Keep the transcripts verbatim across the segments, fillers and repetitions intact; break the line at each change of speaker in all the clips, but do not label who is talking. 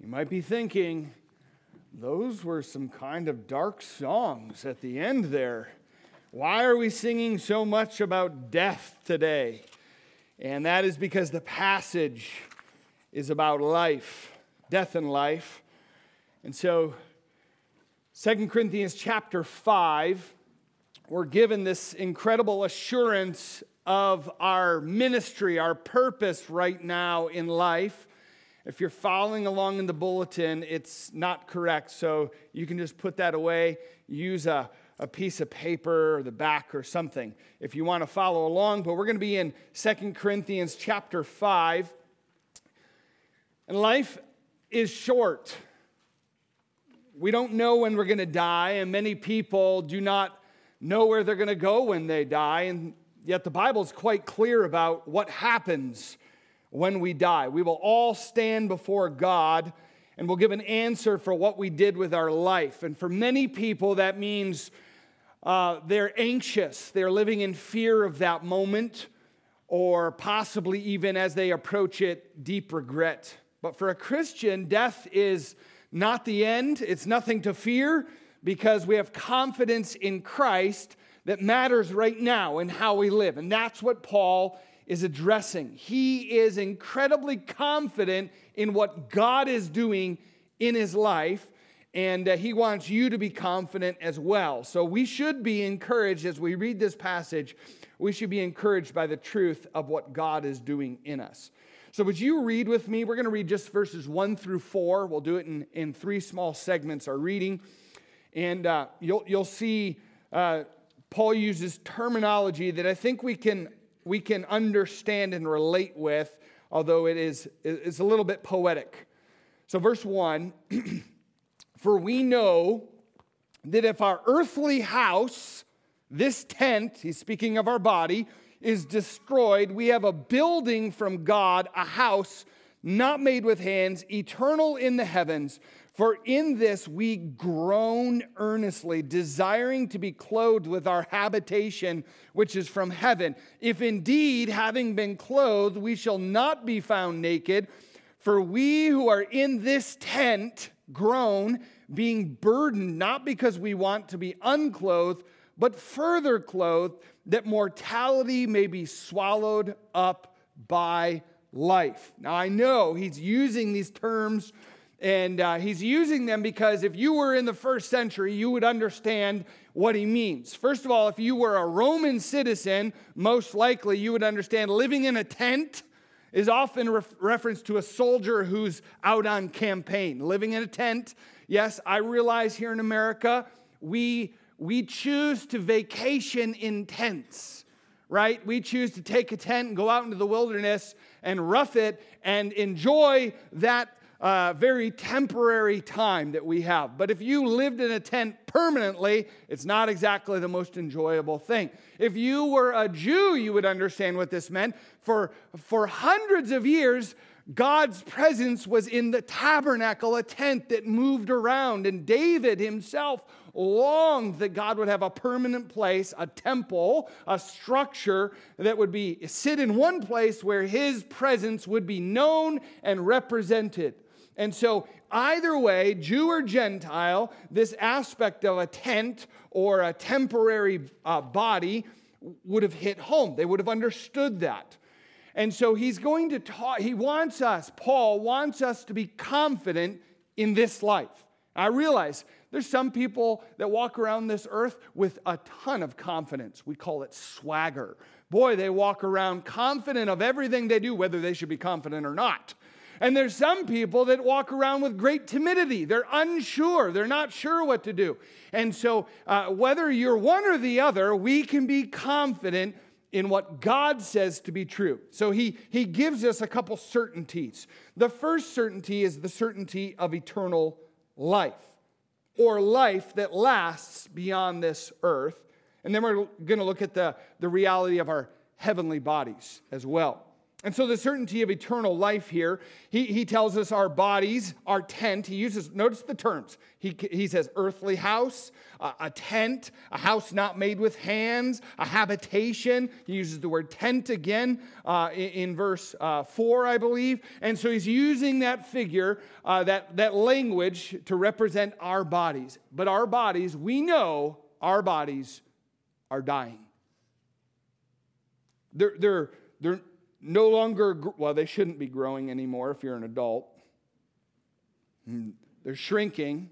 You might be thinking, those were some kind of dark songs at the end there. Why are we singing so much about death today? And that is because the passage is about life, death and life. And so, Second Corinthians chapter five, we're given this incredible assurance of our ministry, our purpose right now in life. If you're following along in the bulletin, it's not correct, so you can just put that away. Use a, a piece of paper or the back or something if you want to follow along. But we're going to be in Second Corinthians chapter five. And life is short. We don't know when we're going to die, and many people do not know where they're going to go when they die, and yet the Bible is quite clear about what happens when we die. We will all stand before God, and we'll give an answer for what we did with our life. And for many people, that means uh, they're anxious. They're living in fear of that moment, or possibly even as they approach it, deep regret. But for a Christian, death is not the end. It's nothing to fear, because we have confidence in Christ that matters right now in how we live. And that's what Paul is addressing. He is incredibly confident in what God is doing in his life, and uh, he wants you to be confident as well. So we should be encouraged as we read this passage. We should be encouraged by the truth of what God is doing in us. So would you read with me? We're going to read just verses one through four. We'll do it in, in three small segments, our reading. And uh, you'll, you'll see uh, Paul uses terminology that I think we can we can understand and relate with, although it is it's a little bit poetic. So verse one, for we know that if our earthly house, this tent, he's speaking of our body, is destroyed, we have a building from God, a house not made with hands, eternal in the heavens. For in this we groan earnestly, desiring to be clothed with our habitation, which is from heaven. If indeed, having been clothed, we shall not be found naked. For we who are in this tent groan, being burdened, not because we want to be unclothed, but further clothed, that mortality may be swallowed up by life. Now I know he's using these terms, and uh, he's using them because if you were in the first century, you would understand what he means. First of all, if you were a Roman citizen, most likely you would understand living in a tent is often re- reference to a soldier who's out on campaign. Living in a tent, yes, I realize here in America, we, we choose to vacation in tents, right? We choose to take a tent and go out into the wilderness and rough it and enjoy that Uh, very temporary time that we have. But if you lived in a tent permanently, it's not exactly the most enjoyable thing. If you were a Jew, you would understand what this meant. For, for hundreds of years, God's presence was in the tabernacle, a tent that moved around. And David himself longed that God would have a permanent place, a temple, a structure that would be sit in one place where his presence would be known and represented. And so either way, Jew or Gentile, this aspect of a tent or a temporary uh, body would have hit home. They would have understood that. And so he's going to talk, he wants us, Paul wants us to be confident in this life. I realize there's some people that walk around this earth with a ton of confidence. We call it swagger. Boy, they walk around confident of everything they do, whether they should be confident or not. And there's some people that walk around with great timidity. They're unsure. They're not sure what to do. And so uh, whether you're one or the other, we can be confident in what God says to be true. So he, he gives us a couple certainties. The first certainty is the certainty of eternal life, or life that lasts beyond this earth. And then we're going to look at the, the reality of our heavenly bodies as well. And so the certainty of eternal life here, he, he tells us our bodies, our tent. He uses, notice the terms. He, he says earthly house, a, a tent, a house not made with hands, a habitation. He uses the word tent again uh, in, in verse uh, four, I believe. And so he's using that figure, uh, that, that language to represent our bodies. But our bodies, we know our bodies are dying. They're, they're, they're no longer, well, they shouldn't be growing anymore if you're an adult. They're shrinking.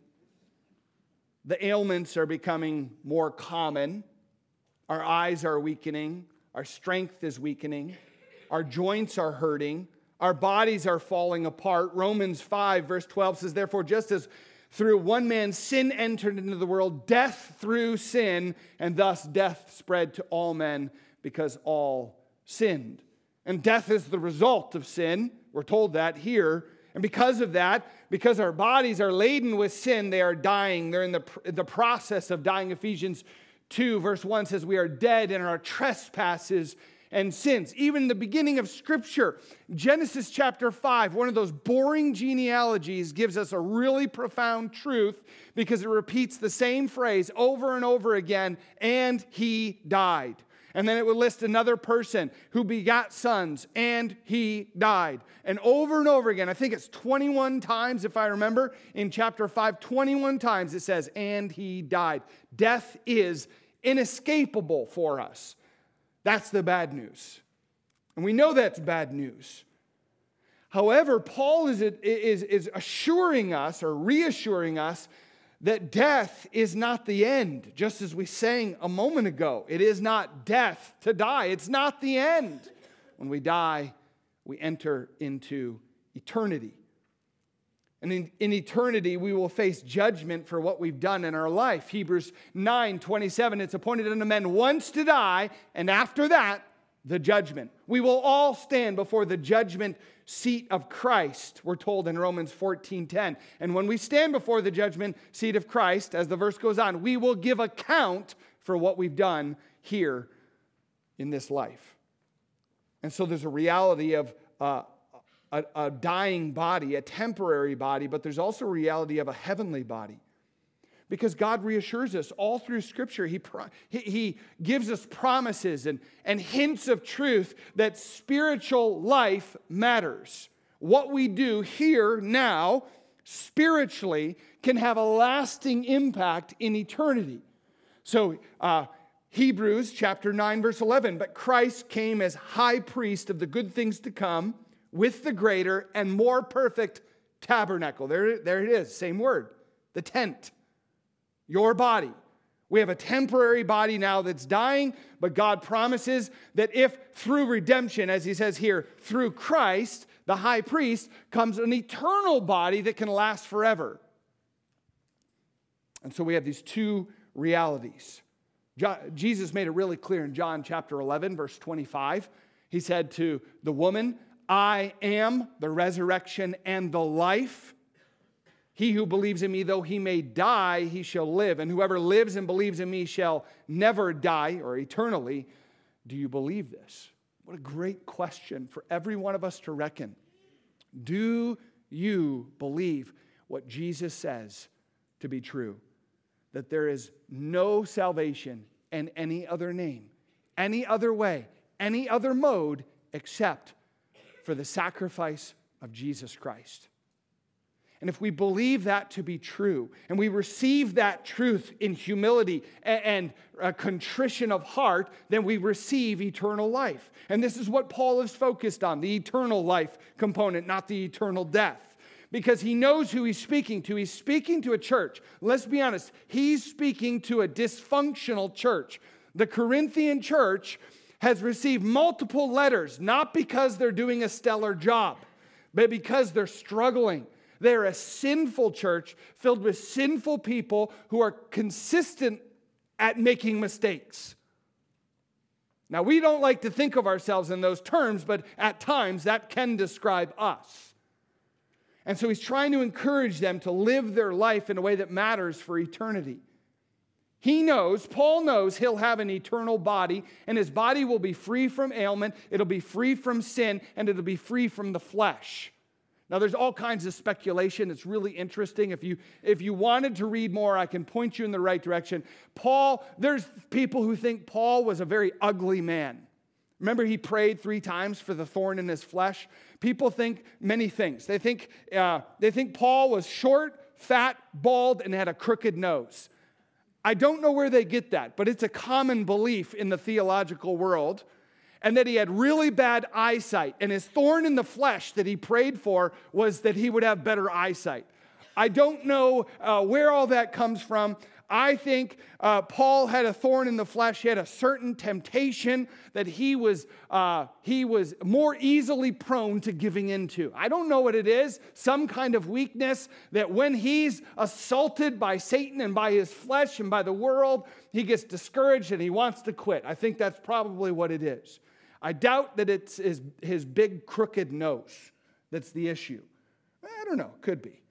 The ailments are becoming more common. Our eyes are weakening. Our strength is weakening. Our joints are hurting. Our bodies are falling apart. Romans five, verse twelve says, therefore, just as through one man sin entered into the world, death through sin, and thus death spread to all men because all sinned. And death is the result of sin. We're told that here. And because of that, because our bodies are laden with sin, they are dying. They're in the, the process of dying. Ephesians two, verse one says, we are dead in our trespasses and sins. Even in the beginning of Scripture, Genesis chapter five, one of those boring genealogies, gives us a really profound truth because it repeats the same phrase over and over again, and he died. And then it would list another person who begot sons, and he died. And over and over again, I think it's twenty-one times, if I remember, in chapter five, twenty-one times it says, and he died. Death is inescapable for us. That's the bad news. And we know that's bad news. However, Paul is, is, is assuring us or reassuring us that death is not the end, just as we sang a moment ago. It is not death to die. It's not the end. When we die, we enter into eternity. And in, in eternity, we will face judgment for what we've done in our life. Hebrews nine twenty-seven, it's appointed unto men once to die, and after that, the judgment. We will all stand before the judgment seat of Christ, we're told in Romans fourteen ten. And when we stand before the judgment seat of Christ, as the verse goes on, we will give account for what we've done here in this life. And so there's a reality of uh, a, a dying body, a temporary body, but there's also a reality of a heavenly body. Because God reassures us all through Scripture. He, he, he gives us promises and, and hints of truth that spiritual life matters. What we do here, now, spiritually, can have a lasting impact in eternity. So, uh, Hebrews chapter nine, verse eleven, but Christ came as high priest of the good things to come with the greater and more perfect tabernacle. There, there it is, same word, the tent. Your body. We have a temporary body now that's dying, but God promises that if through redemption, as he says here, through Christ, the high priest, comes an eternal body that can last forever. And so we have these two realities. Jesus made it really clear in John chapter eleven, verse twenty-five. He said to the woman, I am the resurrection and the life. He who believes in me, though he may die, he shall live. And whoever lives and believes in me shall never die, or eternally. Do you believe this? What a great question for every one of us to reckon. Do you believe what Jesus says to be true? That there is no salvation in any other name, any other way, any other mode, except for the sacrifice of Jesus Christ. And if we believe that to be true, and we receive that truth in humility and a contrition of heart, then we receive eternal life. And this is what Paul is focused on, the eternal life component, not the eternal death. Because he knows who he's speaking to. He's speaking to a church. Let's be honest, he's speaking to a dysfunctional church. The Corinthian church has received multiple letters, not because they're doing a stellar job, but because they're struggling. They're a sinful church filled with sinful people who are consistent at making mistakes. Now, we don't like to think of ourselves in those terms, but at times that can describe us. And so he's trying to encourage them to live their life in a way that matters for eternity. He knows, Paul knows he'll have an eternal body, and his body will be free from ailment, it'll be free from sin, and it'll be free from the flesh. Now, there's all kinds of speculation. It's really interesting. If you, if you wanted to read more, I can point you in the right direction. Paul, there's people who think Paul was a very ugly man. Remember, he prayed three times for the thorn in his flesh? People think many things. They think, uh, they think Paul was short, fat, bald, and had a crooked nose. I don't know where they get that, but it's a common belief in the theological world. And that he had really bad eyesight. And his thorn in the flesh that he prayed for was that he would have better eyesight. I don't know uh, where all that comes from. I think uh, Paul had a thorn in the flesh. He had a certain temptation that he was, uh, he was more easily prone to giving into. I don't know what it is. Some kind of weakness that when he's assaulted by Satan and by his flesh and by the world, he gets discouraged and he wants to quit. I think that's probably what it is. I doubt that it's his, his big crooked nose that's the issue. I don't know. Could be.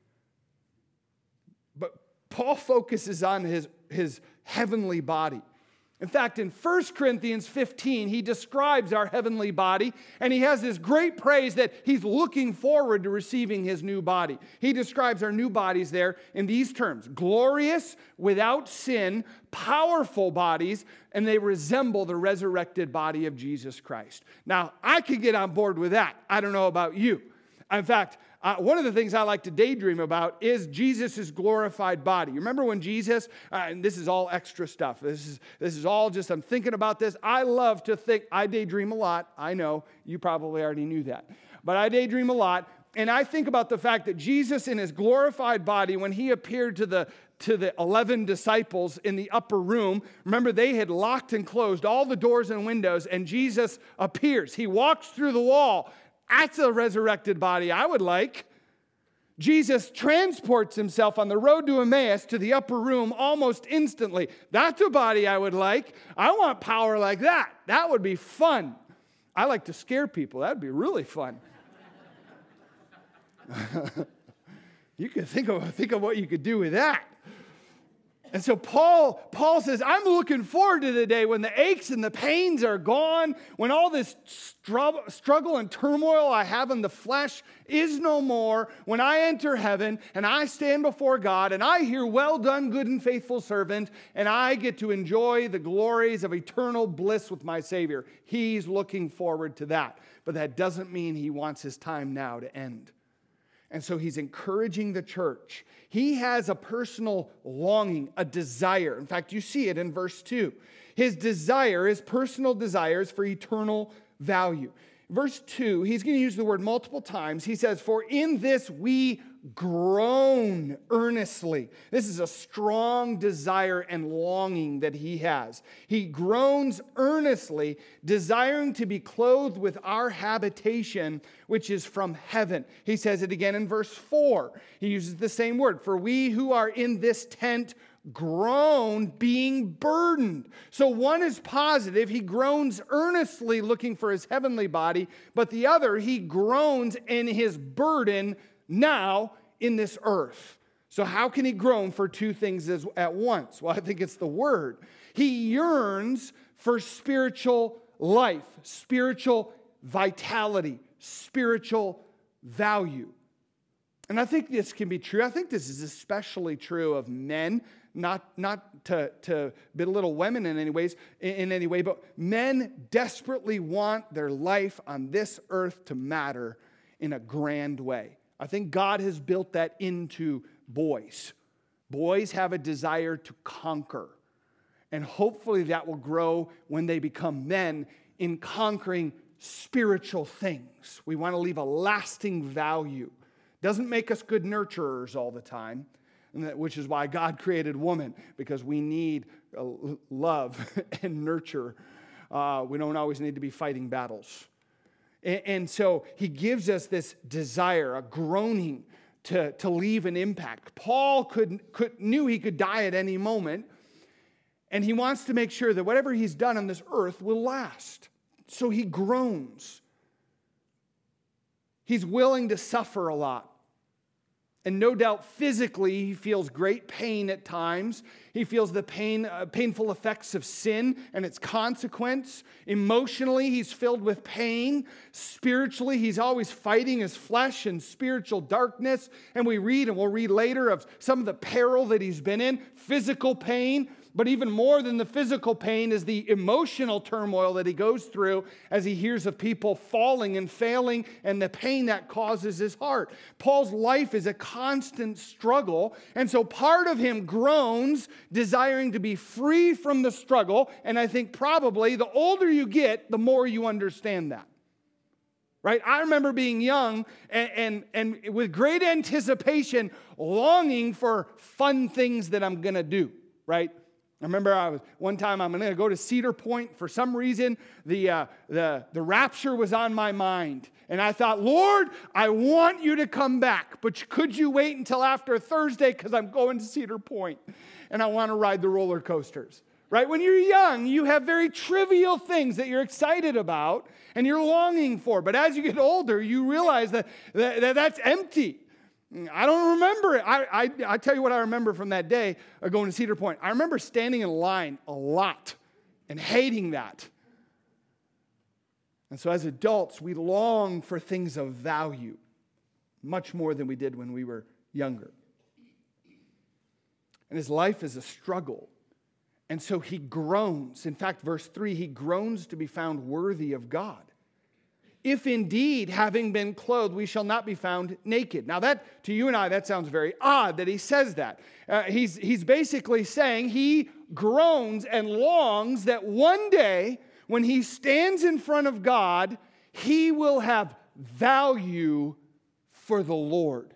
But Paul focuses on his, his heavenly body. In fact, in First Corinthians fifteen, he describes our heavenly body, and he has this great praise that he's looking forward to receiving his new body. He describes our new bodies there in these terms: glorious, without sin, powerful bodies, and they resemble the resurrected body of Jesus Christ. Now, I could get on board with that. I don't know about you. In fact, Uh, one of the things I like to daydream about is Jesus' glorified body. You remember when Jesus, uh, and this is all extra stuff. This is, this is all just, I'm thinking about this. I love to think, I daydream a lot. I know, you probably already knew that. But I daydream a lot. And I think about the fact that Jesus in his glorified body, when he appeared to the to the eleven disciples in the upper room, remember they had locked and closed all the doors and windows, and Jesus appears. He walks through the wall. That's a resurrected body I would like. Jesus transports himself on the road to Emmaus to the upper room almost instantly. That's a body I would like. I want power like that. That would be fun. I like to scare people. That would be really fun. You can think of, think of what you could do with that. And so Paul, Paul says, I'm looking forward to the day when the aches and the pains are gone, when all this struggle and turmoil I have in the flesh is no more, when I enter heaven and I stand before God and I hear, well done, good and faithful servant, and I get to enjoy the glories of eternal bliss with my Savior. He's looking forward to that. But that doesn't mean he wants his time now to end. And so he's encouraging the church. He has a personal longing, a desire. In fact, you see it in verse two. His desire, his personal desires for eternal value. Verse two, he's going to use the word multiple times. He says, for in this we groan earnestly. This is a strong desire and longing that he has. He groans earnestly, desiring to be clothed with our habitation, which is from heaven. He says it again in verse four. He uses the same word. For we who are in this tent groan, being burdened. So one is positive. He groans earnestly looking for his heavenly body. But the other, he groans in his burden now in this earth. So how can he groan for two things as, at once? Well, I think it's the word. He yearns for spiritual life, spiritual vitality, spiritual value. And I think this can be true. I think this is especially true of men, not, not to, to belittle women in any ways, in, in any way, but men desperately want their life on this earth to matter in a grand way. I think God has built that into boys. Boys have a desire to conquer. And hopefully that will grow when they become men in conquering spiritual things. We want to leave a lasting value. Doesn't make us good nurturers all the time, which is why God created woman, because we need love and nurture. Uh, we don't always need to be fighting battles. And so he gives us this desire, a groaning to, to leave an impact. Paul could, could, knew he could die at any moment, and he wants to make sure that whatever he's done on this earth will last. So he groans. He's willing to suffer a lot. And no doubt physically he feels great pain at times. He feels the pain, uh, painful effects of sin and its consequence. Emotionally, he's filled with pain. Spiritually, he's always fighting his flesh and spiritual darkness. And we read, and we'll read later, of some of the peril that he's been in. Physical pain. But even more than the physical pain is the emotional turmoil that he goes through as he hears of people falling and failing and the pain that causes his heart. Paul's life is a constant struggle, and so part of him groans, desiring to be free from the struggle, and I think probably the older you get, the more you understand that. Right? I remember being young and, and, and with great anticipation, longing for fun things that I'm going to do, right? I remember I was one time I'm going to go to Cedar Point. For some reason, the, uh, the, the rapture was on my mind. And I thought, Lord, I want you to come back. But could you wait until after Thursday because I'm going to Cedar Point and I want to ride the roller coasters. Right? When you're young, you have very trivial things that you're excited about and you're longing for. But as you get older, you realize that, that, that that's empty. I don't remember it. I, I, I tell you what I remember from that day of going to Cedar Point. I remember standing in line a lot and hating that. And so as adults, we long for things of value much more than we did when we were younger. And his life is a struggle. And so he groans. In fact, verse three, he groans to be found worthy of God. If indeed, having been clothed, we shall not be found naked. Now that, to you and I, that sounds very odd that he says that. Uh, he's, he's basically saying he groans and longs that one day, when he stands in front of God, he will have value for the Lord.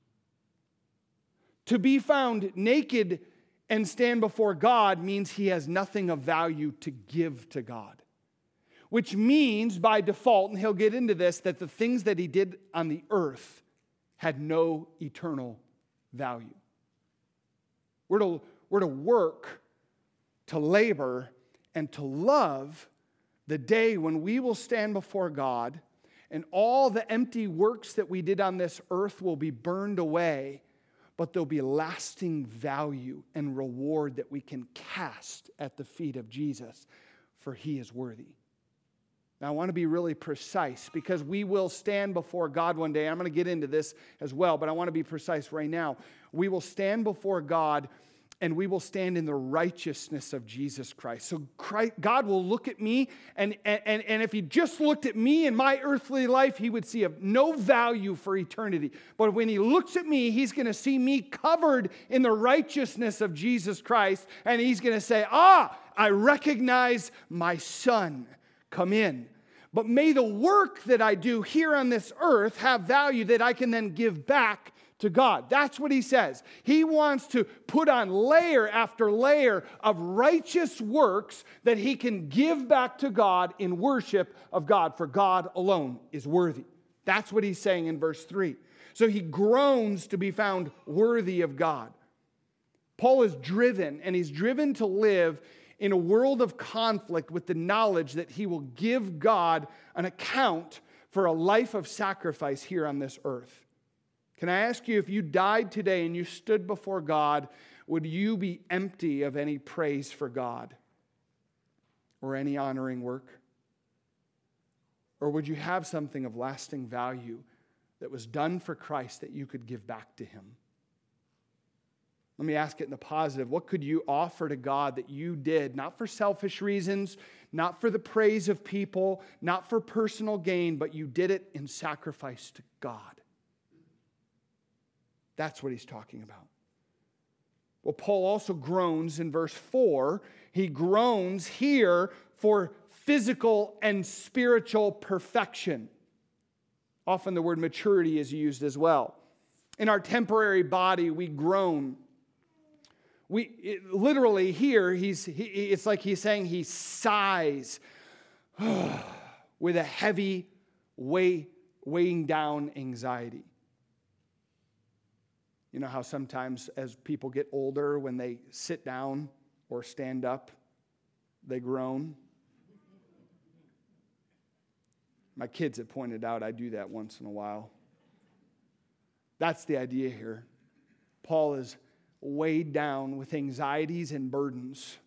To be found naked and stand before God means he has nothing of value to give to God. Which means, by default, and he'll get into this, that the things that he did on the earth had no eternal value. We're to, we're to work, to labor, and to love the day when we will stand before God and all the empty works that we did on this earth will be burned away, but there'll be lasting value and reward that we can cast at the feet of Jesus, for he is worthy. Now, I want to be really precise because we will stand before God one day. I'm going to get into this as well, but I want to be precise right now. We will stand before God and we will stand in the righteousness of Jesus Christ. So Christ, God will look at me, and, and, and if he just looked at me in my earthly life, he would see of no value for eternity. But when he looks at me, he's going to see me covered in the righteousness of Jesus Christ, and he's going to say, ah, I recognize my son. Come in. But may the work that I do here on this earth have value that I can then give back to God. That's what he says. He wants to put on layer after layer of righteous works that he can give back to God in worship of God, for God alone is worthy. That's what he's saying in verse three. So he groans to be found worthy of God. Paul is driven, and he's driven to live in a world of conflict with the knowledge that he will give God an account for a life of sacrifice here on this earth. Can I ask you, if you died today and you stood before God, would you be empty of any praise for God or any honoring work? Or would you have something of lasting value that was done for Christ that you could give back to him? Let me ask it in the positive. What could you offer to God that you did, not for selfish reasons, not for the praise of people, not for personal gain, but you did it in sacrifice to God? That's what he's talking about. Well, Paul also groans in verse four. He groans here for physical and spiritual perfection. Often the word maturity is used as well. In our temporary body, we groan. We it, literally here, he's he, it's like he's saying he sighs with a heavy, weigh, weighing down anxiety. You know how sometimes as people get older, when they sit down or stand up, they groan? My kids have pointed out I do that once in a while. That's the idea here. Paul is weighed down with anxieties and burdens.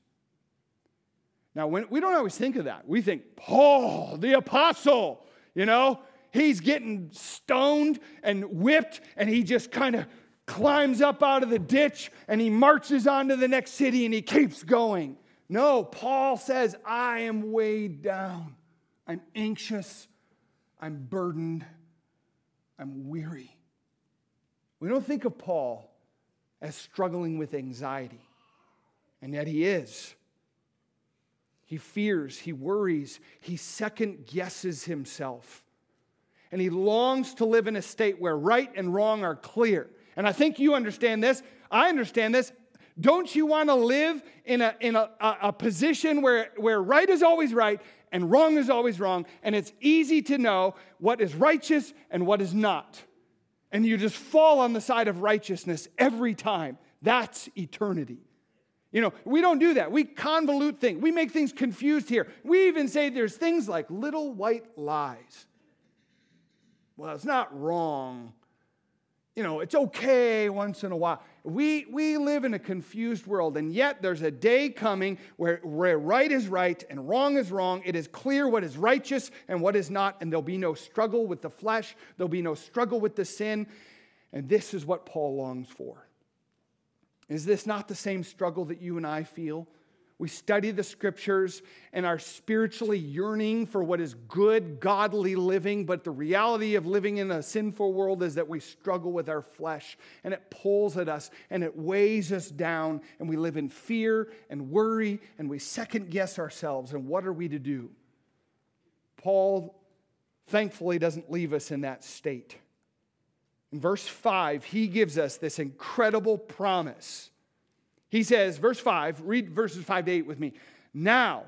Now, when, we don't always think of that. We think, Paul, the apostle, you know, he's getting stoned and whipped, and he just kind of climbs up out of the ditch, and he marches on to the next city, and he keeps going. No, Paul says, I am weighed down. I'm anxious. I'm burdened. I'm weary. We don't think of Paul as struggling with anxiety, and yet he is. He fears, he worries, he second guesses himself. And he longs to live in a state where right and wrong are clear. And I think you understand this. I understand this. Don't you want to live in a, in a, a, a position where, where right is always right and wrong is always wrong, and it's easy to know what is righteous and what is not? And you just fall on the side of righteousness every time. That's eternity. You know, we don't do that. We convolute things. We make things confused here. We even say there's things like little white lies. Well, it's not wrong. You know, it's okay once in a while. We, we live in a confused world, and yet there's a day coming where, where right is right and wrong is wrong. It is clear what is righteous and what is not, and there'll be no struggle with the flesh. There'll be no struggle with the sin. And this is what Paul longs for. Is this not the same struggle that you and I feel? We study the scriptures and are spiritually yearning for what is good, godly living, but the reality of living in a sinful world is that we struggle with our flesh, and it pulls at us, and it weighs us down, and we live in fear and worry, and we second guess ourselves, and what are we to do? Paul, thankfully, doesn't leave us in that state. In verse five, he gives us this incredible promise. He says, verse five, read verses five to eight with me. Now,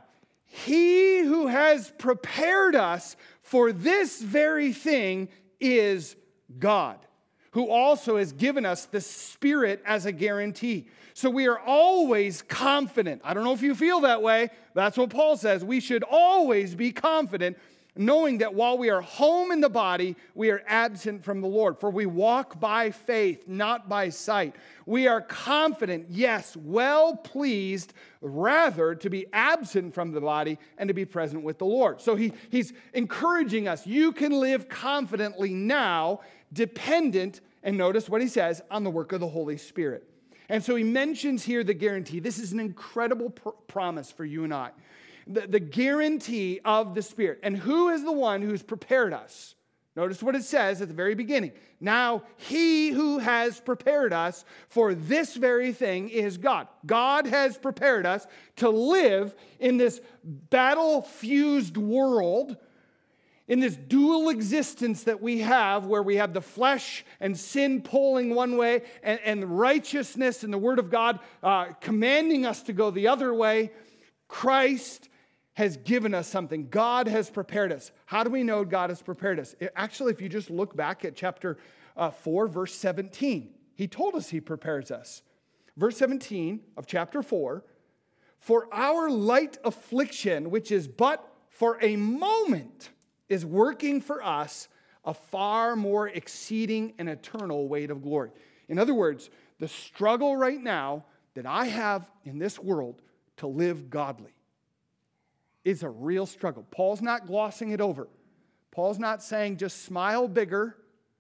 he who has prepared us for this very thing is God, who also has given us the Spirit as a guarantee. So we are always confident. I don't know if you feel that way. That's what Paul says. We should always be confident, knowing that while we are home in the body, we are absent from the Lord. For we walk by faith, not by sight. We are confident, yes, well pleased, rather to be absent from the body and to be present with the Lord. So he, he's encouraging us. You can live confidently now, dependent, and notice what he says, on the work of the Holy Spirit. And so he mentions here the guarantee. This is an incredible pr- promise for you and I. The, the guarantee of the Spirit. And who is the one who's prepared us? Notice what it says at the very beginning. Now, he who has prepared us for this very thing is God. God has prepared us to live in this battle-fused world, in this dual existence that we have, where we have the flesh and sin pulling one way, and, and righteousness and the Word of God uh, commanding us to go the other way. Christ has given us something. God has prepared us. How do we know God has prepared us? It, actually, if you just look back at chapter uh, four, verse seventeen, he told us he prepares us. Verse seventeen of chapter four, for our light affliction, which is but for a moment, is working for us a far more exceeding and eternal weight of glory. In other words, the struggle right now that I have in this world to live godly is a real struggle. Paul's not glossing it over. Paul's not saying just smile bigger,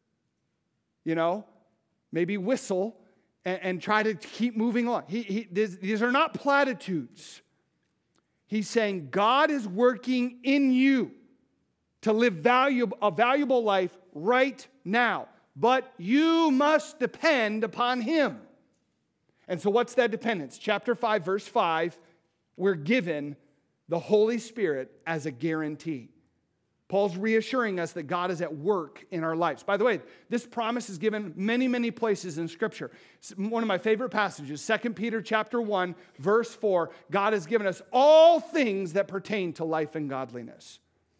you know, maybe whistle and, and try to keep moving on. He, he, these, these are not platitudes. He's saying God is working in you to live valuable, a valuable life right now, but you must depend upon Him. And so what's that dependence? Chapter five, verse five, we're given the Holy Spirit as a guarantee. Paul's reassuring us that God is at work in our lives. By the way, this promise is given many, many places in Scripture. One of my favorite passages, Second Peter chapter one, verse four, God has given us all things that pertain to life and godliness.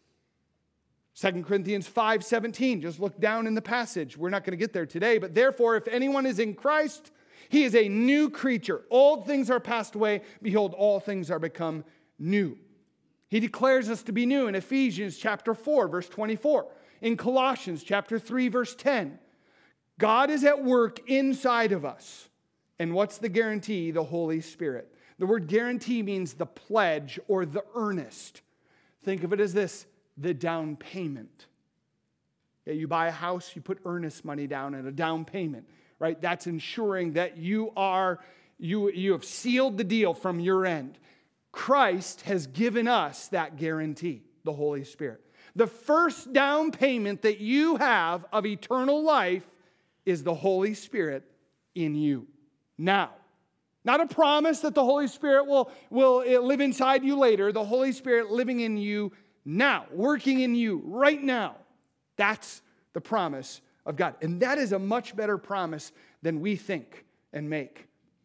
Second Corinthians five seventeen, just look down in the passage. We're not going to get there today, but therefore, if anyone is in Christ, he is a new creature. Old things are passed away. Behold, all things are become new. He declares us to be new in Ephesians chapter four, verse twenty-four. In Colossians chapter three, verse ten. God is at work inside of us. And what's the guarantee? The Holy Spirit. The word guarantee means the pledge or the earnest. Think of it as this, the down payment. Yeah, you buy a house, you put earnest money down and a down payment, right? That's ensuring that you are, you, you have sealed the deal from your end. Christ has given us that guarantee, the Holy Spirit. The first down payment that you have of eternal life is the Holy Spirit in you. Now, not a promise that the Holy Spirit will, will live inside you later. The Holy Spirit living in you now, working in you right now. That's the promise of God. And that is a much better promise than we think and make.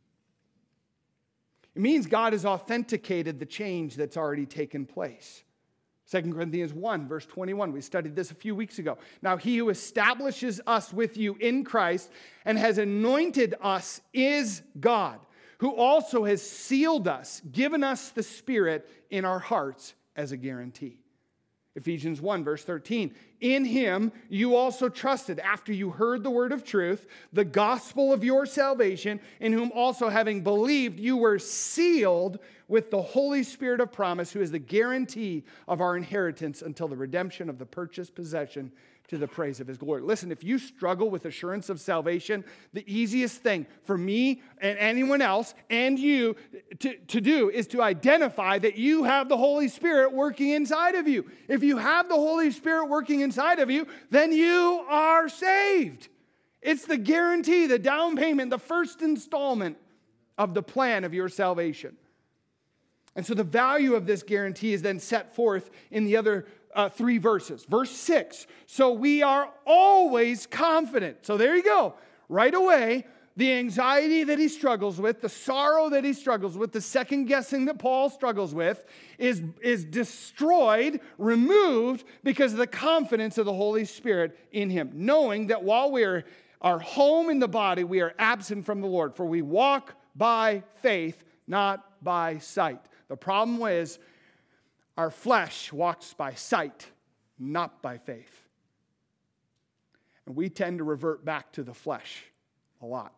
It means God has authenticated the change that's already taken place. Second Corinthians one, verse twenty-one. We studied this a few weeks ago. Now he who establishes us with you in Christ and has anointed us is God, who also has sealed us, given us the Spirit in our hearts as a guarantee. Ephesians one, verse thirteen. In him you also trusted after you heard the word of truth, the gospel of your salvation, in whom also having believed you were sealed with the Holy Spirit of promise, who is the guarantee of our inheritance until the redemption of the purchased possession to the praise of his glory. Listen, if you struggle with assurance of salvation, the easiest thing for me and anyone else and you to, to do is to identify that you have the Holy Spirit working inside of you. If you have the Holy Spirit working inside of you, then you are saved. It's the guarantee, the down payment, the first installment of the plan of your salvation. And so the value of this guarantee is then set forth in the other uh, three verses. Verse six, so we are always confident. So there you go. Right away, the anxiety that he struggles with, the sorrow that he struggles with, the second guessing that Paul struggles with is, is destroyed, removed because of the confidence of the Holy Spirit in him. Knowing that while we are, are home in the body, we are absent from the Lord. For we walk by faith, not by sight. The problem is our flesh walks by sight, not by faith. And we tend to revert back to the flesh a lot.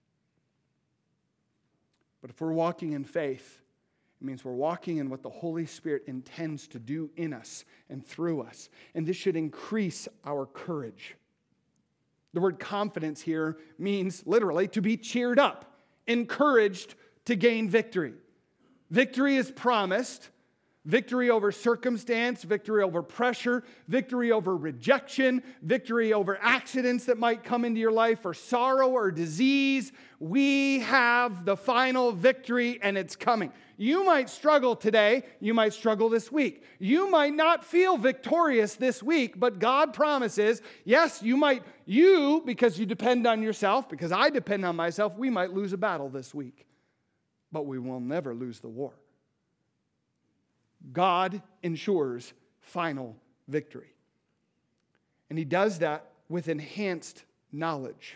But if we're walking in faith, it means we're walking in what the Holy Spirit intends to do in us and through us. And this should increase our courage. The word confidence here means literally to be cheered up, encouraged to gain victory. Victory is promised. Victory over circumstance, victory over pressure, victory over rejection, victory over accidents that might come into your life, or sorrow or disease. We have the final victory, and it's coming. You might struggle today. You might struggle this week. You might not feel victorious this week, but God promises, yes, you might, you, because you depend on yourself, because I depend on myself, we might lose a battle this week. But we will never lose the war. God ensures final victory. And he does that with enhanced knowledge.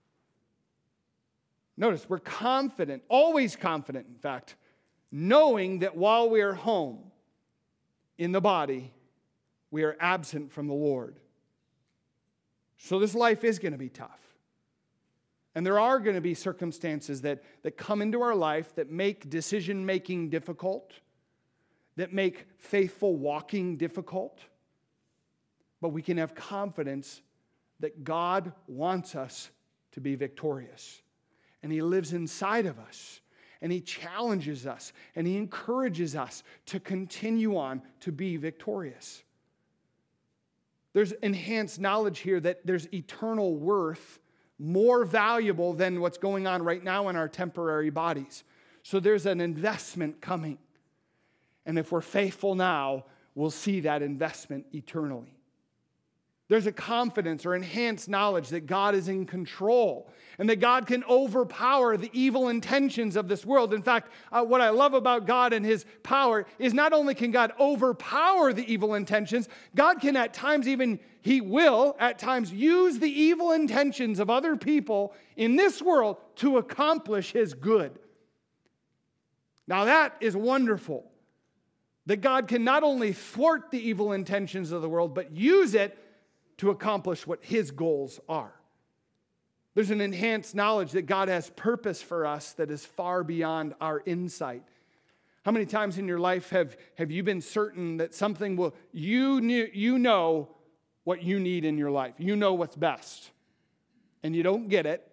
Notice, we're confident, always confident, in fact, knowing that while we are home in the body, we are absent from the Lord. So this life is going to be tough. And there are going to be circumstances that, that come into our life that make decision-making difficult, that make faithful walking difficult. But we can have confidence that God wants us to be victorious. And he lives inside of us. And he challenges us. And he encourages us to continue on to be victorious. There's enhanced knowledge here that there's eternal worth, more valuable than what's going on right now in our temporary bodies. So there's an investment coming. And if we're faithful now, we'll see that investment eternally. There's a confidence or enhanced knowledge that God is in control and that God can overpower the evil intentions of this world. In fact, uh, what I love about God and his power is not only can God overpower the evil intentions, God can at times even, he will at times use the evil intentions of other people in this world to accomplish his good. Now that is wonderful. That God can not only thwart the evil intentions of the world, but use it to accomplish what his goals are. There's an enhanced knowledge that God has purpose for us that is far beyond our insight. How many times in your life have, have you been certain that something will, you knew, you know what you need in your life. You know what's best. And you don't get it.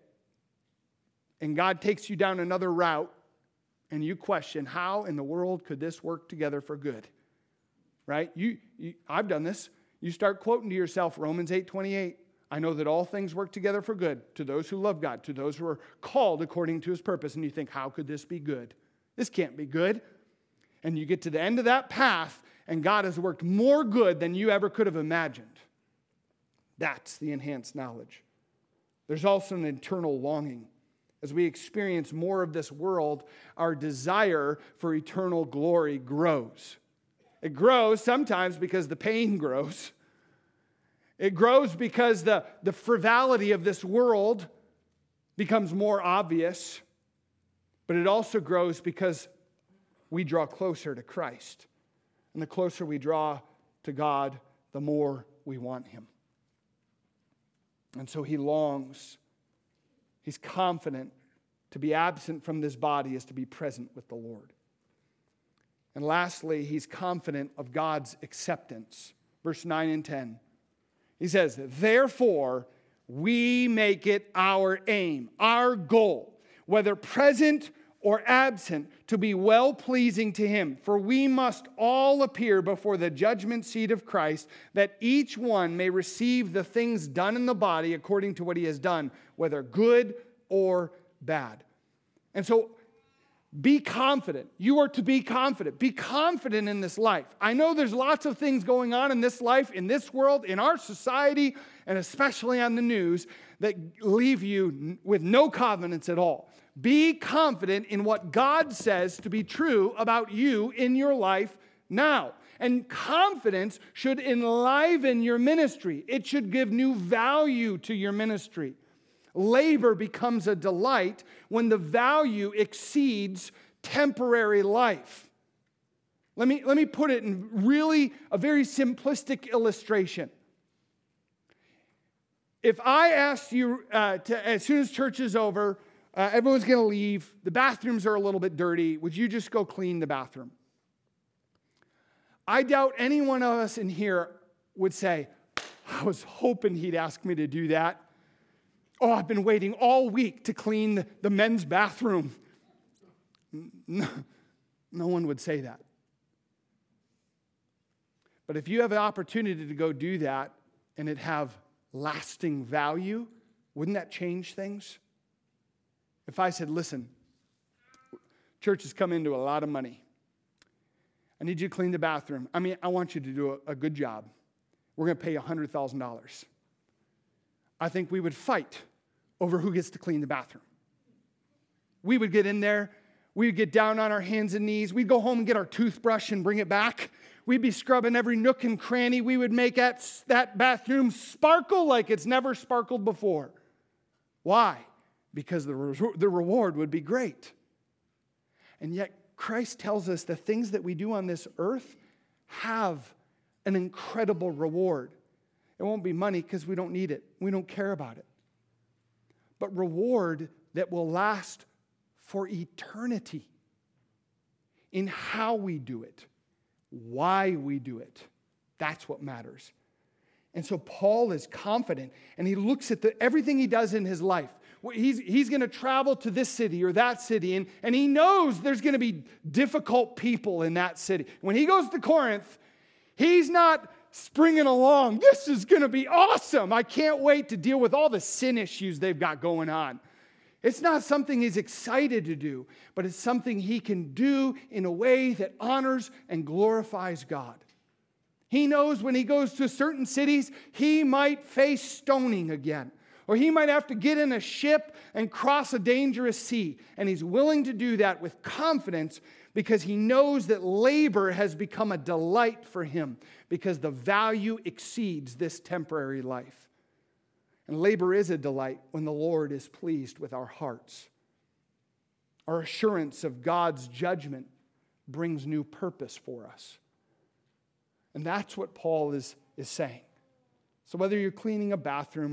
And God takes you down another route. And you question, how in the world could this work together for good? Right? You, you I've done this. You start quoting to yourself Romans eight twenty-eight. I know that all things work together for good to those who love God, to those who are called according to his purpose. And you think, how could this be good? This can't be good. And you get to the end of that path, and God has worked more good than you ever could have imagined. That's the enhanced knowledge. There's also an internal longing. As we experience more of this world, our desire for eternal glory grows. It grows sometimes because the pain grows. It grows because the, the frivolity of this world becomes more obvious. But it also grows because we draw closer to Christ. And the closer we draw to God, the more we want him. And so he longs. He's confident to be absent from this body is to be present with the Lord. And lastly, he's confident of God's acceptance. Verse nine and ten. He says, therefore, we make it our aim, our goal, whether present or absent, to be well-pleasing to him. For we must all appear before the judgment seat of Christ, that each one may receive the things done in the body according to what he has done, whether good or bad. And so, be confident. You are to be confident. Be confident in this life. I know there's lots of things going on in this life, in this world, in our society, and especially on the news, that leave you with no confidence at all. Be confident in what God says to be true about you in your life now. And confidence should enliven your ministry. It should give new value to your ministry. Labor becomes a delight when the value exceeds temporary life. Let me, let me put it in really a very simplistic illustration. If I asked you, uh, to, as soon as church is over, uh, everyone's going to leave, the bathrooms are a little bit dirty, would you just go clean the bathroom? I doubt any one of us in here would say, I was hoping he'd ask me to do that. Oh, I've been waiting all week to clean the men's bathroom. No, no one would say that. But if you have an opportunity to go do that and it have lasting value, wouldn't that change things? If I said, listen, church has come into a lot of money. I need you to clean the bathroom. I mean, I want you to do a, a good job. We're going to pay you one hundred thousand dollars. I think we would fight over who gets to clean the bathroom. We would get in there. We would get down on our hands and knees. We'd go home and get our toothbrush and bring it back. We'd be scrubbing every nook and cranny. We would make that, that bathroom sparkle like it's never sparkled before. Why? Because the, re- the reward would be great. And yet Christ tells us the things that we do on this earth have an incredible reward. It won't be money because we don't need it. We don't care about it. But reward that will last for eternity in how we do it, why we do it. That's what matters. And so Paul is confident, and he looks at the, everything he does in his life. He's, he's going to travel to this city or that city, and, and he knows there's going to be difficult people in that city. When he goes to Corinth, he's not springing along. This is going to be awesome. I can't wait to deal with all the sin issues they've got going on. It's not something he's excited to do, but it's something he can do in a way that honors and glorifies God. He knows when he goes to certain cities, he might face stoning again, or he might have to get in a ship and cross a dangerous sea, and he's willing to do that with confidence because he knows that labor has become a delight for him because the value exceeds this temporary life. And labor is a delight when the Lord is pleased with our hearts. Our assurance of God's judgment brings new purpose for us. And that's what Paul is, is saying. So whether you're cleaning a bathroom or,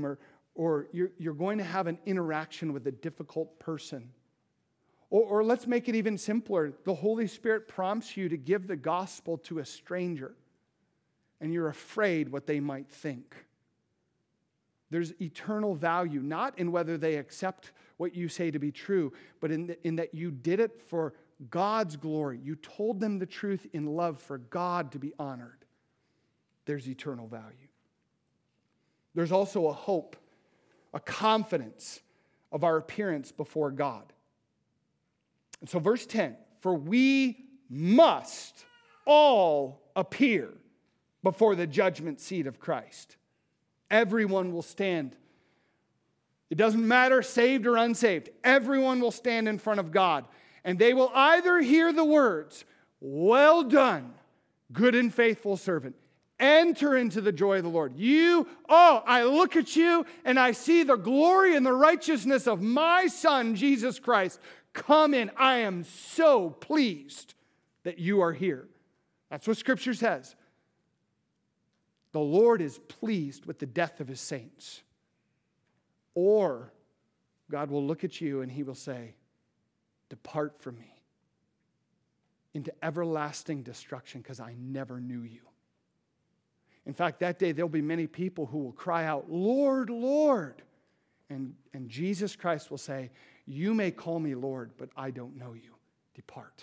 or you're, you're going to have an interaction with a difficult person. Or, or let's make it even simpler. The Holy Spirit prompts you to give the gospel to a stranger, and you're afraid what they might think. There's eternal value, not in whether they accept what you say to be true, but in, the, in that you did it for God's glory. You told them the truth in love for God to be honored. There's eternal value. There's also a hope, a confidence of our appearance before God. And so verse ten, for we must all appear before the judgment seat of Christ. Everyone will stand. It doesn't matter, saved or unsaved. Everyone will stand in front of God. And they will either hear the words, well done, good and faithful servant. Enter into the joy of the Lord. You, oh, I look at you and I see the glory and the righteousness of my Son, Jesus Christ. Come in. I am so pleased that you are here. That's what Scripture says. The Lord is pleased with the death of His saints. Or God will look at you and He will say, depart from me into everlasting destruction because I never knew you. In fact, that day there'll be many people who will cry out, Lord, Lord. And, and Jesus Christ will say, you may call me Lord, but I don't know you. Depart.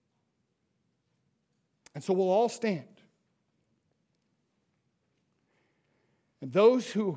And so we'll all stand. And those who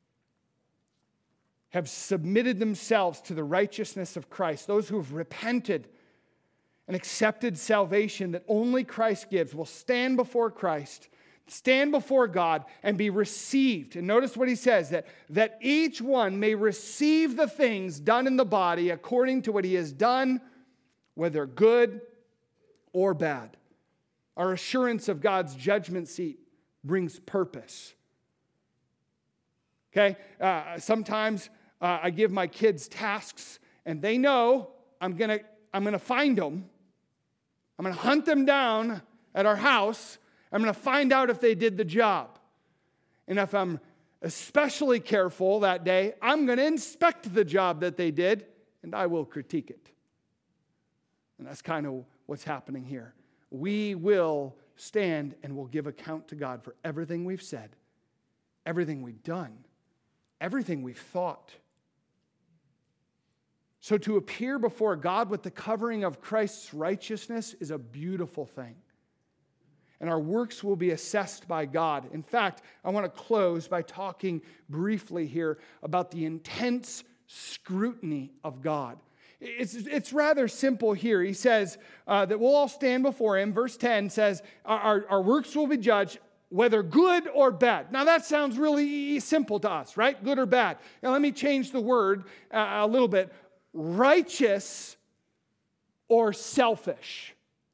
have submitted themselves to the righteousness of Christ, those who have repented and accepted salvation that only Christ gives, will stand before Christ, stand before God, and be received. And notice what he says, that, that each one may receive the things done in the body according to what he has done, whether good or bad. Our assurance of God's judgment seat brings purpose. Okay, uh, sometimes uh, I give my kids tasks, and they know I'm gonna I'm gonna find them. I'm gonna hunt them down at our house. I'm gonna find out if they did the job, and if I'm especially careful that day, I'm gonna inspect the job that they did, and I will critique it. And that's kind of what's happening here. We will stand and we'll give account to God for everything we've said, everything we've done, everything we've thought. So to appear before God with the covering of Christ's righteousness is a beautiful thing. And our works will be assessed by God. In fact, I want to close by talking briefly here about the intense scrutiny of God. It's, it's rather simple here. He says uh, that we'll all stand before Him. Verse ten says, our, our works will be judged, whether good or bad. Now that sounds really simple to us, right? Good or bad. Now let me change the word uh, a little bit. Righteous or selfish.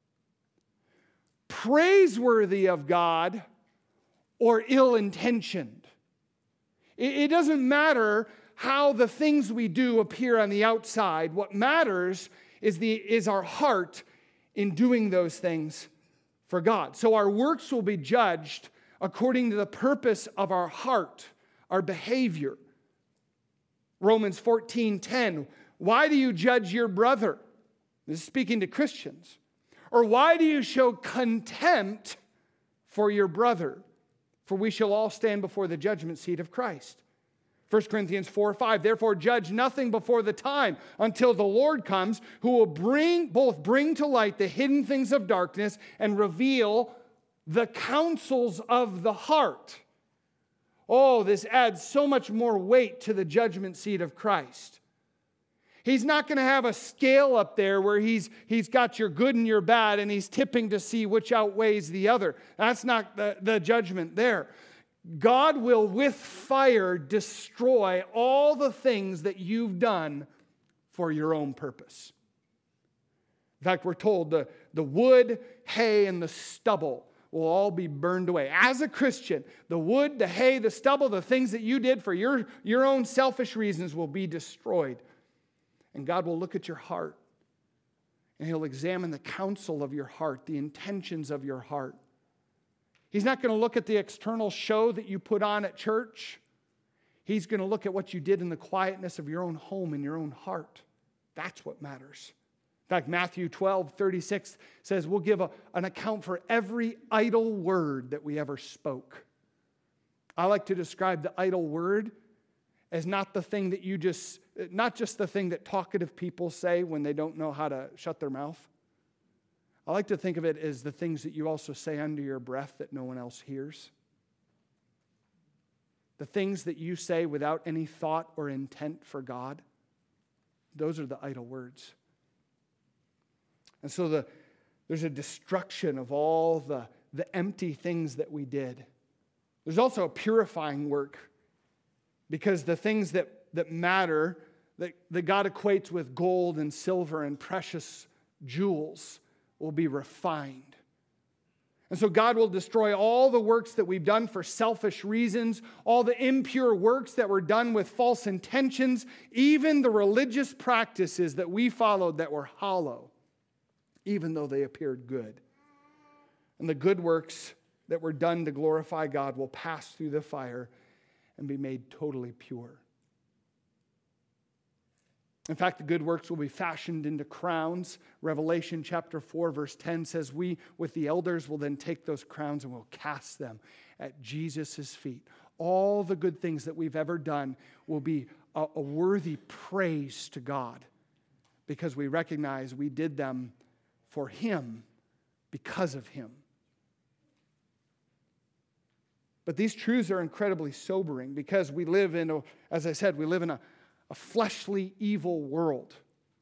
Praiseworthy of God or ill-intentioned. It, it doesn't matter how the things we do appear on the outside. What matters is, the, is our heart in doing those things for God. So our works will be judged according to the purpose of our heart, our behavior. Romans fourteen ten, why do you judge your brother? This is speaking to Christians. Or why do you show contempt for your brother? For we shall all stand before the judgment seat of Christ. First Corinthians four five, therefore judge nothing before the time until the Lord comes, who will bring both bring to light the hidden things of darkness and reveal the counsels of the heart. Oh, this adds so much more weight to the judgment seat of Christ. He's not going to have a scale up there where he's, he's got your good and your bad and he's tipping to see which outweighs the other. That's not the, the judgment there. God will with fire destroy all the things that you've done for your own purpose. In fact, we're told the, the wood, hay, and the stubble will all be burned away. As a Christian, the wood, the hay, the stubble, the things that you did for your, your own selfish reasons will be destroyed. And God will look at your heart, and He'll examine the counsel of your heart, the intentions of your heart. He's not going to look at the external show that you put on at church. He's going to look at what you did in the quietness of your own home and your own heart. That's what matters. In fact, Matthew twelve thirty-six says we'll give a, an account for every idle word that we ever spoke. I like to describe the idle word as not the thing that you just, not just the thing that talkative people say when they don't know how to shut their mouth. I like to think of it as the things that you also say under your breath that no one else hears. The things that you say without any thought or intent for God. Those are the idle words. And so the, there's a destruction of all the, the empty things that we did. There's also a purifying work, because the things that, that matter, that, that God equates with gold and silver and precious jewels, will be refined. And so God will destroy all the works that we've done for selfish reasons, all the impure works that were done with false intentions, even the religious practices that we followed that were hollow, even though they appeared good. And the good works that were done to glorify God will pass through the fire and be made totally pure. In fact, the good works will be fashioned into crowns. Revelation chapter four, verse ten says, we, with the elders, will then take those crowns and we'll cast them at Jesus' feet. All the good things that we've ever done will be a, a worthy praise to God, because we recognize we did them for Him, because of Him. But these truths are incredibly sobering, because we live in, a, as I said, we live in a, a fleshly, evil world.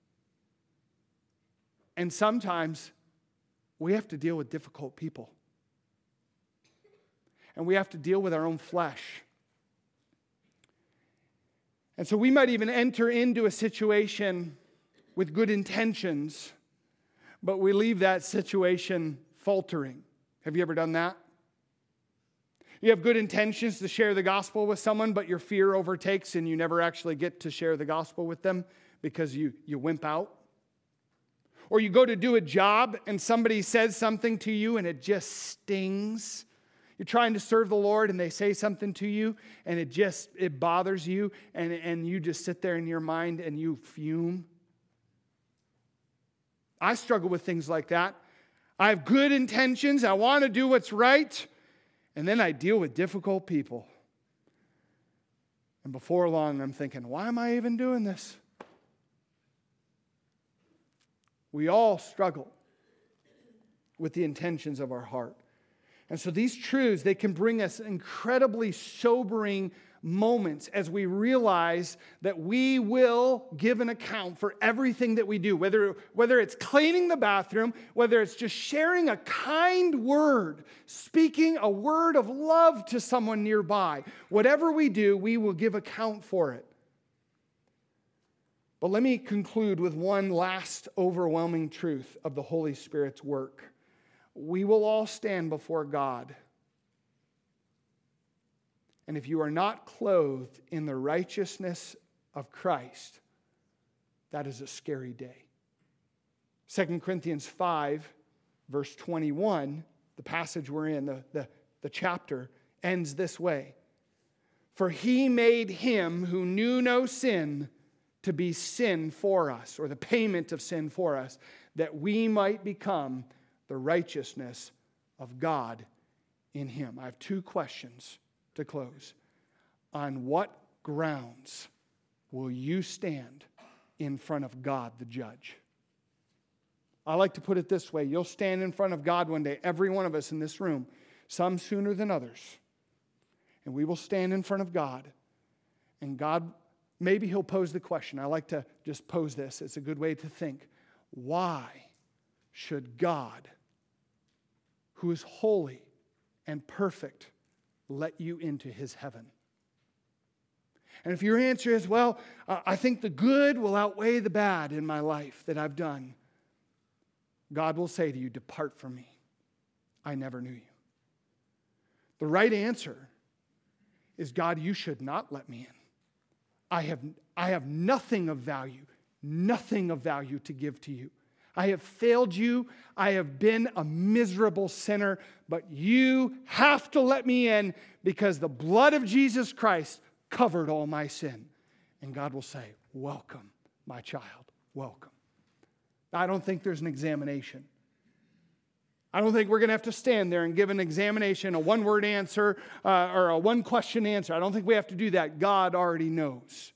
And sometimes we have to deal with difficult people. And we have to deal with our own flesh. And so we might even enter into a situation with good intentions, but we leave that situation faltering. Have you ever done that? You have good intentions to share the gospel with someone, but your fear overtakes and you never actually get to share the gospel with them because you, you wimp out. Or you go to do a job and somebody says something to you and it just stings. You're trying to serve the Lord and they say something to you and it just, it bothers you, and, and you just sit there in your mind and you fume. I struggle with things like that. I have good intentions. I want to do what's right. And then I deal with difficult people. And before long, I'm thinking, why am I even doing this? We all struggle with the intentions of our heart. And so these truths, they can bring us incredibly sobering moments as we realize that we will give an account for everything that we do, whether, whether it's cleaning the bathroom, whether it's just sharing a kind word, speaking a word of love to someone nearby. Whatever we do, we will give account for it. But let me conclude with one last overwhelming truth of the Holy Spirit's work. We will all stand before God. And if you are not clothed in the righteousness of Christ, that is a scary day. Second Corinthians five, verse twenty-one, the passage we're in, the, the, the chapter, ends this way. For He made Him who knew no sin to be sin for us, or the payment of sin for us, that we might become the righteousness of God in Him. I have two questions to close. On what grounds will you stand in front of God the judge? I like to put it this way. You'll stand in front of God one day, every one of us in this room, some sooner than others. And we will stand in front of God. And God, maybe He'll pose the question. I like to just pose this. It's a good way to think. Why should God, who is holy and perfect, let you into His heaven? And if your answer is, well, uh, I think the good will outweigh the bad in my life that I've done, God will say to you, depart from me. I never knew you. The right answer is, God, you should not let me in. I have, I have nothing of value, nothing of value to give to you. I have failed you. I have been a miserable sinner, but you have to let me in because the blood of Jesus Christ covered all my sin. And God will say, welcome, my child, welcome. I don't think there's an examination. I don't think we're going to have to stand there and give an examination, a one-word answer, uh, or a one-question answer. I don't think we have to do that. God already knows.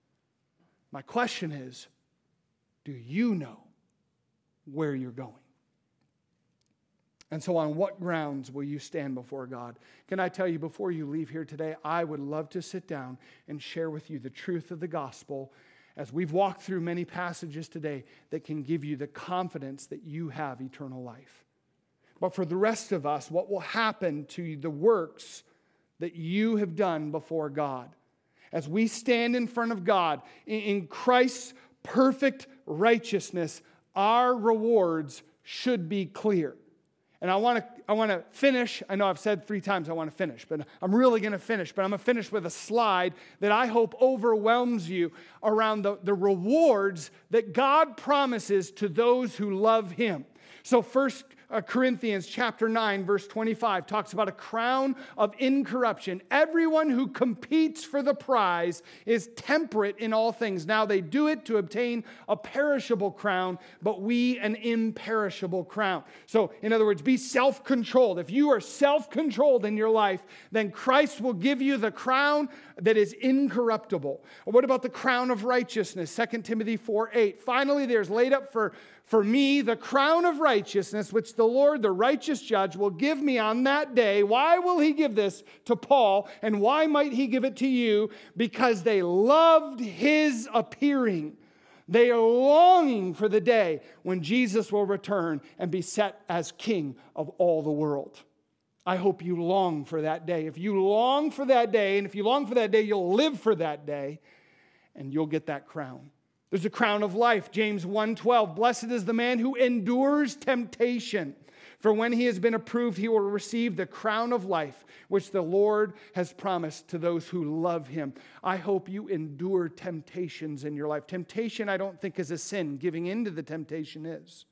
My question is, do you know where you're going? And so on what grounds will you stand before God? Can I tell you, before you leave here today, I would love to sit down and share with you the truth of the gospel as we've walked through many passages today that can give you the confidence that you have eternal life. But for the rest of us, what will happen to the works that you have done before God? As we stand in front of God in Christ's perfect righteousness, our rewards should be clear. And I want to I want to finish. I know I've said three times I want to finish, but I'm really going to finish. But I'm going to finish with a slide that I hope overwhelms you around the, the rewards that God promises to those who love Him. So First Corinthians chapter nine, verse twenty-five talks about a crown of incorruption. Everyone who competes for the prize is temperate in all things. Now they do it to obtain a perishable crown, but we an imperishable crown. So in other words, be self-controlled. If you are self-controlled in your life, then Christ will give you the crown that is incorruptible. What about the crown of righteousness? Second Timothy four eight. Finally, there's laid up for For me, the crown of righteousness, which the Lord, the righteous judge, will give me on that day. Why will He give this to Paul? And why might He give it to you? Because they loved His appearing. They are longing for the day when Jesus will return and be set as King of all the world. I hope you long for that day. If you long for that day, and if you long for that day, you'll live for that day, and you'll get that crown. There's a crown of life. James one twelve. Blessed is the man who endures temptation. For when he has been approved, he will receive the crown of life, which the Lord has promised to those who love Him. I hope you endure temptations in your life. Temptation, I don't think, is a sin. Giving in to the temptation is.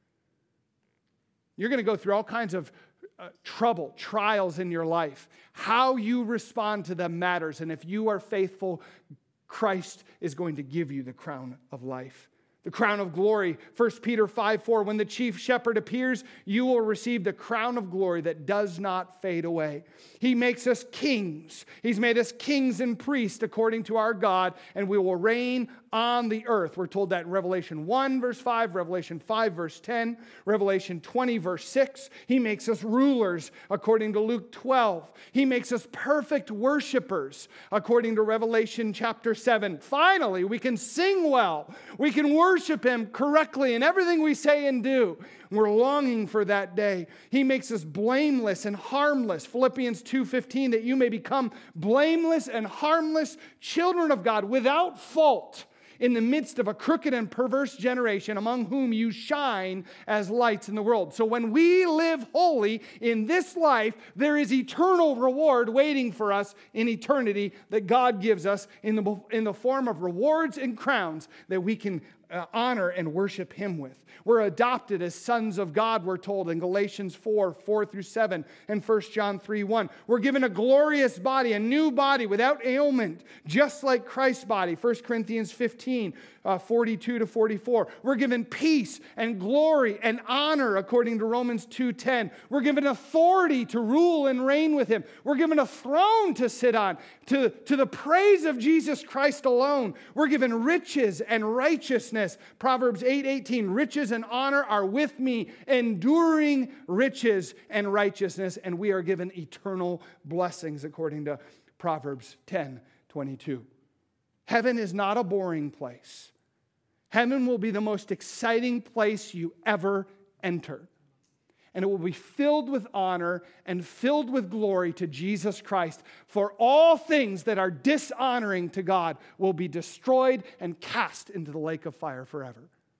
You're going to go through all kinds of uh, trouble, trials in your life. How you respond to them matters. And if you are faithful, Christ is going to give you the crown of life. The crown of glory. First Peter five four. When the chief shepherd appears, you will receive the crown of glory that does not fade away. He makes us kings. He's made us kings and priests according to our God, and we will reign on the earth. We're told that in Revelation one, verse five, Revelation five, verse ten, Revelation twenty, verse six. He makes us rulers, according to Luke twelve. He makes us perfect worshipers, according to Revelation chapter seven. Finally, we can sing well. We can worship Him correctly in everything we say and do. We're longing for that day. He makes us blameless and harmless. Philippians two fifteen, that you may become blameless and harmless children of God without fault in the midst of a crooked and perverse generation, among whom you shine as lights in the world. So when we live holy in this life, there is eternal reward waiting for us in eternity that God gives us in the, in the form of rewards and crowns that we can uh, honor and worship Him with. We're adopted as sons of God, we're told in Galatians four, four through seven, and First John three, one. We're given a glorious body, a new body without ailment, just like Christ's body. First Corinthians fifteen, uh, forty-two to forty-four. We're given peace and glory and honor, according to Romans two ten. We're given authority to rule and reign with Him. We're given a throne to sit on, to, to the praise of Jesus Christ alone. We're given riches and righteousness. Proverbs eight eighteen, riches and honor are with me, enduring riches and righteousness, and we are given eternal blessings, according to Proverbs ten twenty-two. Heaven is not a boring place. Heaven will be the most exciting place you ever enter. And it will be filled with honor and filled with glory to Jesus Christ. For all things that are dishonoring to God will be destroyed and cast into the lake of fire forever.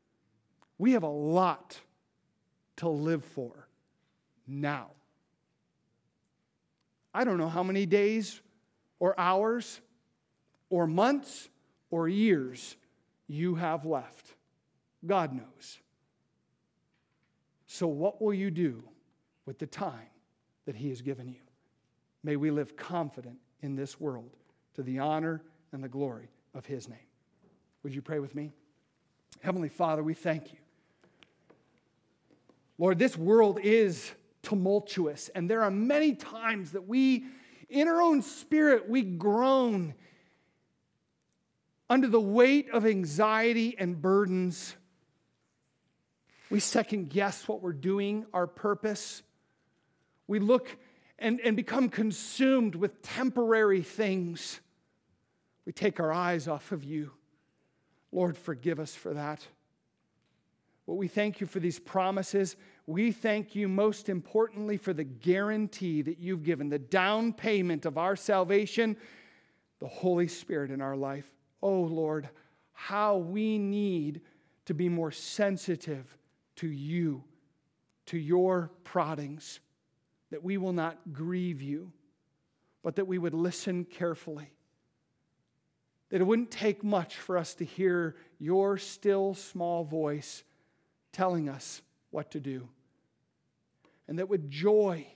We have a lot to live for now. I don't know how many days or hours or months or years you have left. God knows. So what will you do with the time that He has given you? May we live confident in this world to the honor and the glory of his name. Would you pray with me? Heavenly Father, we thank you. Lord, this world is tumultuous, and there are many times that we, in our own spirit, we groan under the weight of anxiety and burdens. We second guess what we're doing, our purpose. We look and, and become consumed with temporary things. We take our eyes off of you. Lord, forgive us for that. But we thank you for these promises. We thank you most importantly for the guarantee that you've given, the down payment of our salvation, the Holy Spirit in our life. Oh Lord, how we need to be more sensitive to you, to your proddings, that we will not grieve you, but that we would listen carefully. That it wouldn't take much for us to hear your still small voice telling us what to do. And that with joy,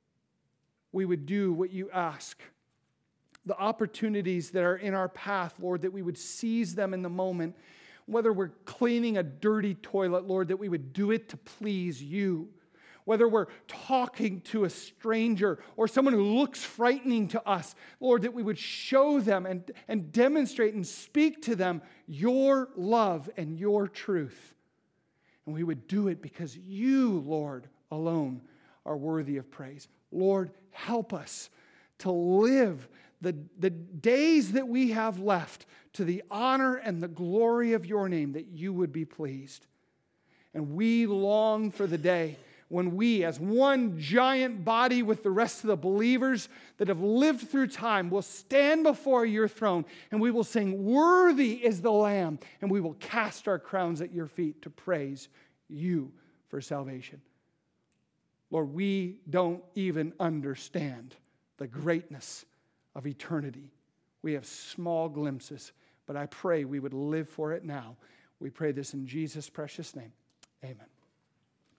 we would do what you ask. The opportunities that are in our path, Lord, that we would seize them in the moment. Whether we're cleaning a dirty toilet, Lord, that we would do it to please you. Whether we're talking to a stranger or someone who looks frightening to us, Lord, that we would show them and, and demonstrate and speak to them your love and your truth. And we would do it because you, Lord, alone are worthy of praise. Lord, help us to live the, the days that we have left to the honor and the glory of your name, that you would be pleased. And we long for the day when we, as one giant body with the rest of the believers that have lived through time, will stand before your throne and we will sing, "Worthy is the Lamb," and we will cast our crowns at your feet to praise you for salvation. Lord, we don't even understand the greatness of eternity. We have small glimpses, but I pray we would live for it now. We pray this in Jesus' precious name. Amen.